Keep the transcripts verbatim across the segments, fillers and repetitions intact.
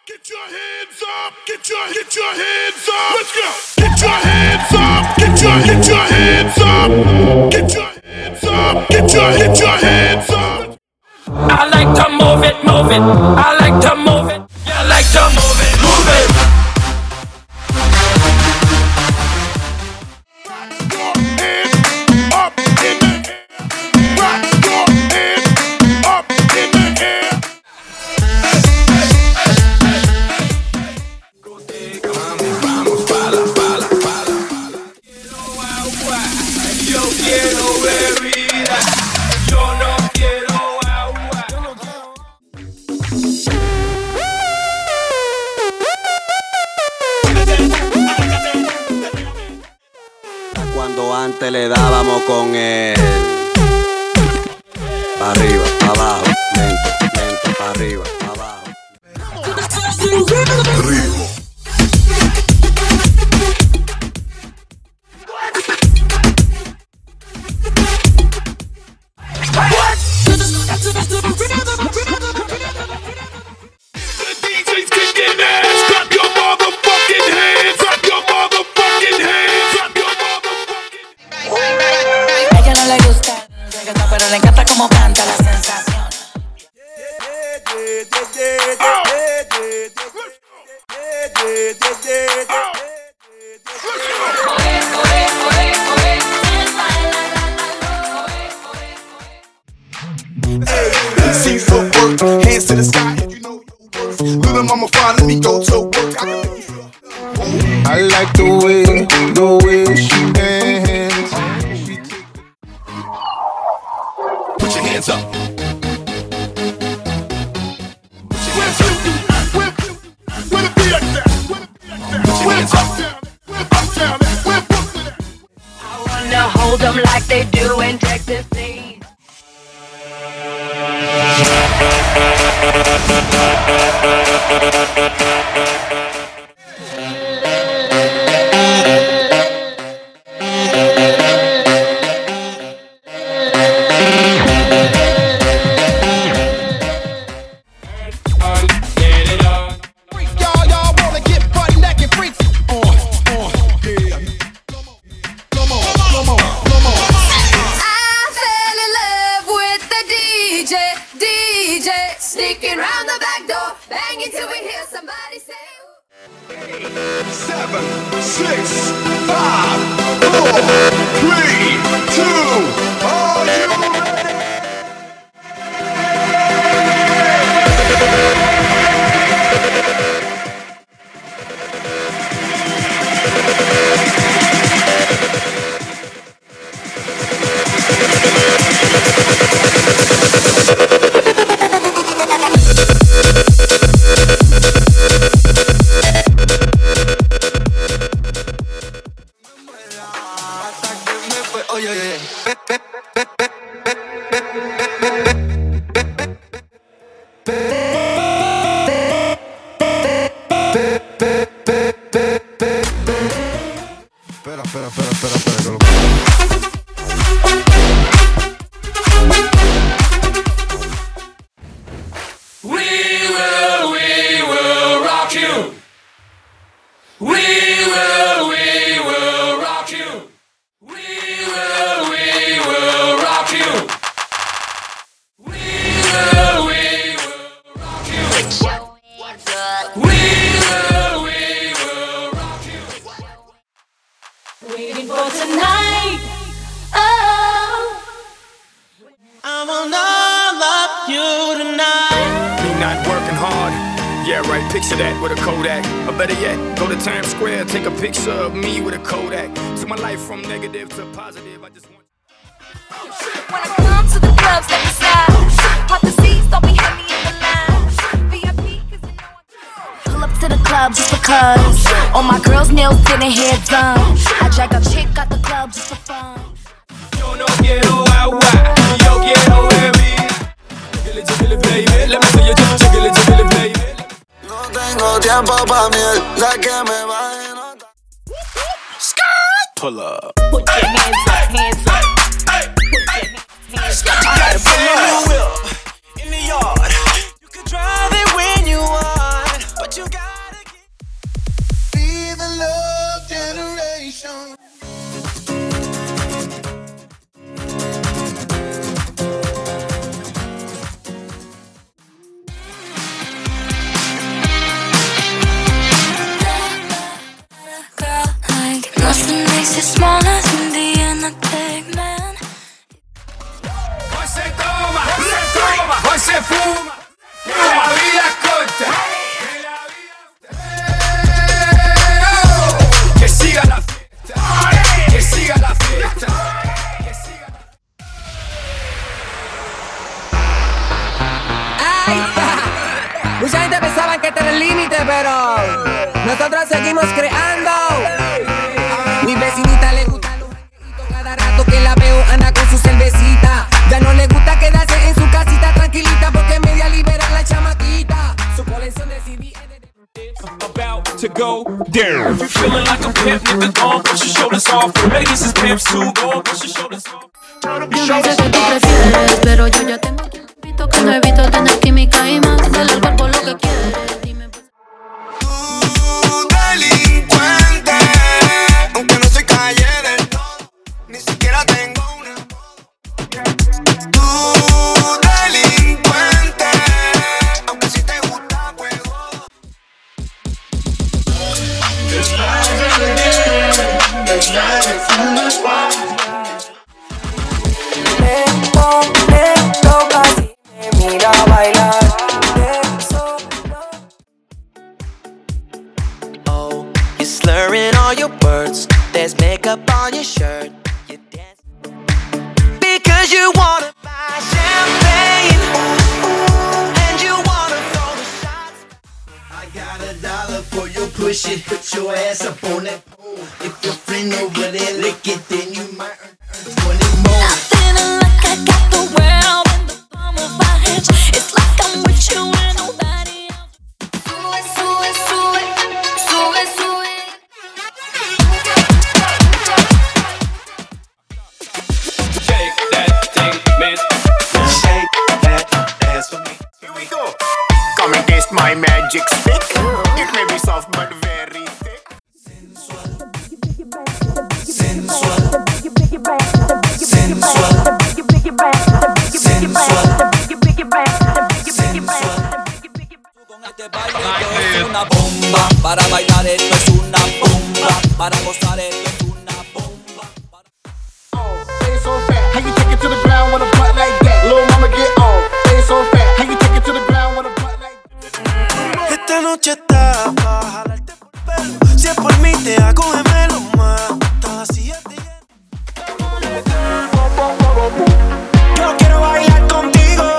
Get your hands up, get your, get your hands up, let's go. Get your hands up, get your, get your hands up, get your hands up, get your, get your hands up. I like to move it, move it, I like to move it, you like to move it, move it. Rock your hands up in the air, rock your hands up in the air. Cuando antes le dábamos con él, pa' arriba, pa' abajo, lento, lento, pa' arriba, pa' abajo. Ritmo. Pero le encanta como canta la sensación. See footwork, hands to the sky if you know your worth. Little mama fine, let me go to work. I can make you feel. I like the way, the way she dance. Put your hands up. Put your hands up. Where, where the beat at? Where the beat at? Put your hands up. Where uptown at? Where Brooklyn at? I wanna hold them like they do in Texas. Sneaking round the back door, banging till we hear somebody say Seven, six, five, four, three, two, are you ready? Espera, espera, espera, espera, espera, que lo... We will, we will rock you. We will, we will rock you. We will, we will rock you. We will, we will rock you. We will, we will rock you. waiting for tonight. Oh, I wanna love you tonight. Me not working hard. Yeah, right, picture that with a Kodak. Or better yet, go to Times Square, take a picture of me with a Kodak. Took my life from negative to positive. I just want. When I come to the club, step aside. Pop the seats, don't be heavy in the line. V I P, cause you know I pull up to the club just because. All my girls' nails didn't hair done. I drag a chick out the club just for fun. Yo no quiero agua, yo quiero beber. Chiquile, chiquile, baby. Let me see you just chiquile, chiquile, baby. No tengo tiempo pa' mierda que me va a notar. Pull up. Put your hands up, hands up. Put your hands up. I got a brand new whip in the yard. You can drive it when you want, but you small as Indy and I take man. Hoy se toma, se toma, hoy se fuma. Que la vida es corta. Que siga la fiesta. Que siga la fiesta. Que siga la Ay, mucha gente pensaba que este era el límite, pero nosotros seguimos creando. Mi vecinita le gusta los jangueitos, cada rato que la veo anda con su cervecita. Ya no le gusta quedarse en su casita tranquilita porque media libera la chamaquita. Su colección de C D about to go down. If you feeling like a pimp, nigga, go on, push your shoulders off. Ladies is pimps too, go on, push your shoulders off. Yo no sé qué tú prefieres, pero yo ya tengo tiempito que no evito tener química y más. Dale al cuerpo lo que quieres. Dime pues. Tú, delincuente, aunque no soy calle del todo, ni siquiera tengo una foto. Tú, delincuente, aunque si te gusta juego. lento, lento, casi me mira a bailar. Oh, you're slurring all your words. There's makeup on your shirt. You dance because you wanna buy champagne and you wanna throw the shots. I got a dollar for your push it. Put your ass up on that pole. If your friend over there lick it, then you might earn twenty more. I'm feeling like I got the world in the palm of my hands. It's like I'm with you and nobody else. Sube, sube, sube, sube, sube. Shake that thing, man. Shake that ass for me. Here we go. Come and taste my magic stick. It may be soft but very thick. Sensual. Sensual. Sensual. Con este baile esto es una bomba. Para bailar esto es una bomba. Para gozar esto es una bomba. Face on fat, how you take it to the ground with a butt like that? Little mama get on. Face on fat, how you take it to the ground with a butt like that? Esta noche está pa' jalarte por pelo. Si es por mí te hago gemelo más. Así es de yo quiero bailar contigo.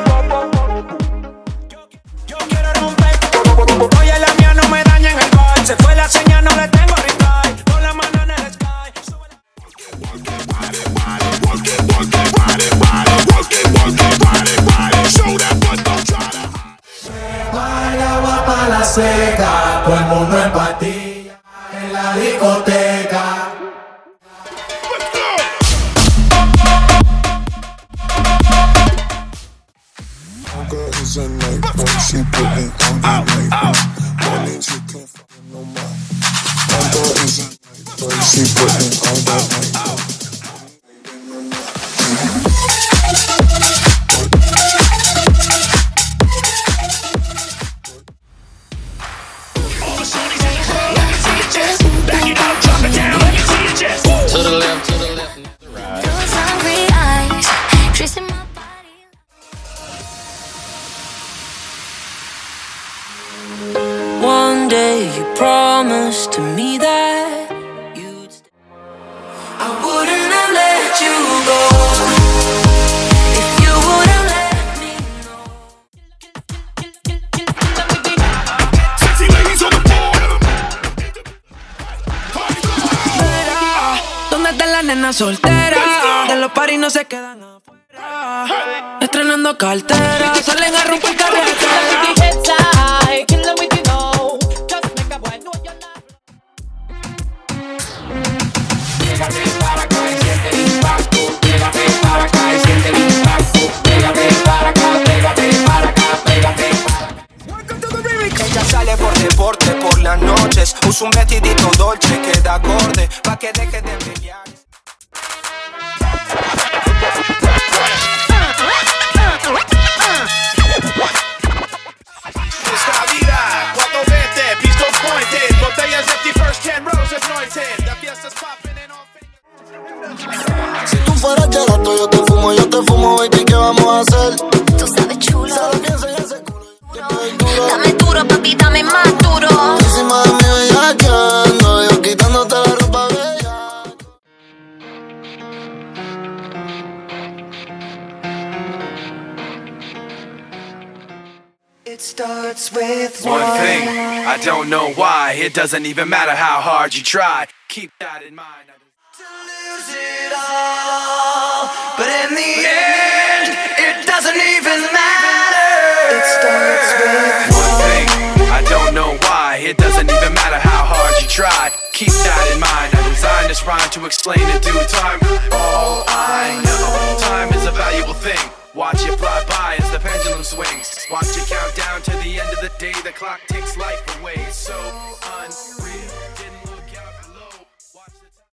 Yo quiero romper. Oye, la mía no me daña en el gol. Se fue la señal, no le tengo reply. Con la mano en el sky. Baila agua pa' la seca. Todo el mundo en patilla en la discoteca. Is a night when she putting on the night. That means you can't fucking no more. Manga is a night when she putting on the night. Back it up, drop it down, let me see your chest. To the left, to the left, and to the right. Those hungry eyes, tracing my body. One day you promised to me that you'd stay. I wouldn't have let you go if you wouldn't let me know. Sexy ladies on the floor. ¿Dónde están las nenas solteras? De los paris no se quedan afuera. Estrenando cartera, salen a romper carretera. Pégate para acá y siente el impacto. Pégate para acá y siente el impacto. Pégate para acá, pégate para acá, pégate para acá. Ella sale por deporte por las noches. Usa un vestidito dolce que da acorde pa' que deje de pelear. Esta vida, cuando vete, pistos pointed, botellas empty, first ten roses anointed. The fiesta's popping and all. I don't know why. It doesn't even matter how hard you try. Keep that in mind. To lose it all, but in the end, it doesn't even matter. It starts with One thing, I don't know why. It doesn't even matter how hard you try. Keep that in mind. I designed this rhyme to explain in due time. All I know, time is a valuable thing. Watch it fly by as the pendulum swings. Watch it count down to the end of the day. The clock takes life away. It's so unreal.